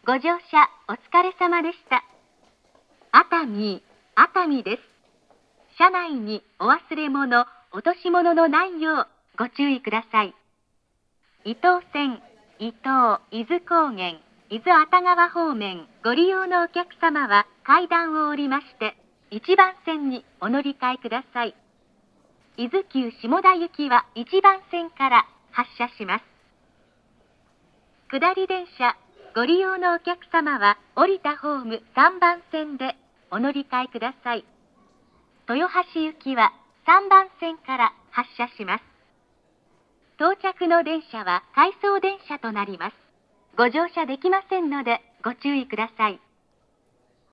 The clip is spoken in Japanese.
ご乗車お疲れ様でした。熱海です。車内にお忘れ物、落とし物のないようご注意ください。伊東線、伊東、伊豆高原、伊豆熱川方面ご利用のお客様は階段を降りまして、1番線にお乗り換えください。伊豆急下田行きは1番線から発車します。下り電車ご利用のお客様は降りたホーム3番線でお乗り換えください。豊橋行きは3番線から発車します。到着の電車は回送電車となります。ご乗車できませんのでご注意ください。